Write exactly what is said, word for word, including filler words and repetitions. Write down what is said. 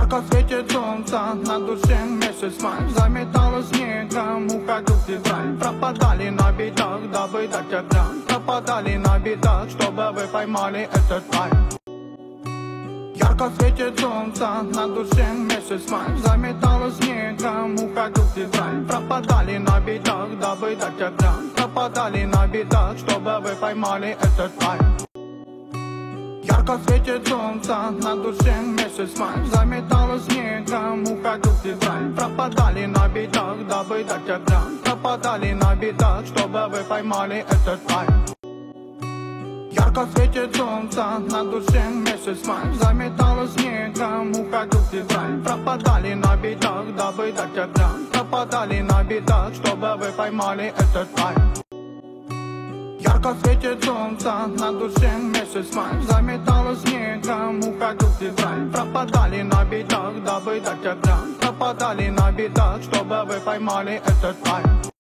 Ярко светит солнце, на душе месяц май. Заметало снегом, уходил в февраль. Пропадали на битах, дабы дать огонь. Пропадали на битах, чтобы вы поймали этот рай. Ярко светит солнце, на душе месяц май. Заметало снегом, уходил в февраль. Пропадали на битах, дабы дать огонь. Пропадали на битах, чтобы вы поймали этот рай. Ярко светит солнце, на душе месяц май. Заметало снегом, уходил в февраль. Пропадали на битах, дабы дать огонь. Пропадали на битах, чтобы вы поймали этот рай. Ярко светит солнце, на душе месяц май. Заметало снегом, уходил в февраль. Пропадали на битах, дабы дать огонь. Пропадали на битах, чтобы вы поймали этот рай. Ярко светит солнце, на душе месяц май. Заметало снегом, уходил в февраль. Пропадали на битах, дабы дать огонь. Пропадали на битах, чтобы вы поймали этот рай.